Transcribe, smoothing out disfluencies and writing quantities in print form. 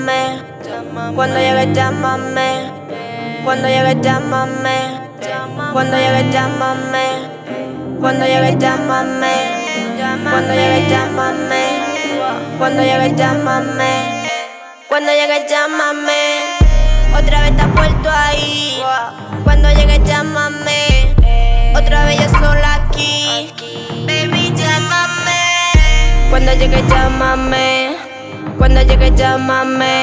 Cuando llegue llámame. Cuando llegue llámame. Cuando llegue llámame. Cuando llegue llámame. Cuando llegue llámame. Cuando llegue llámame. Cuando llegue llámame. Otra vez te has vuelto ahí. Cuando llegue llámame. Otra vez yo sola aquí. Baby, llámame. Cuando llegue llámame. Cuando llegue llámame.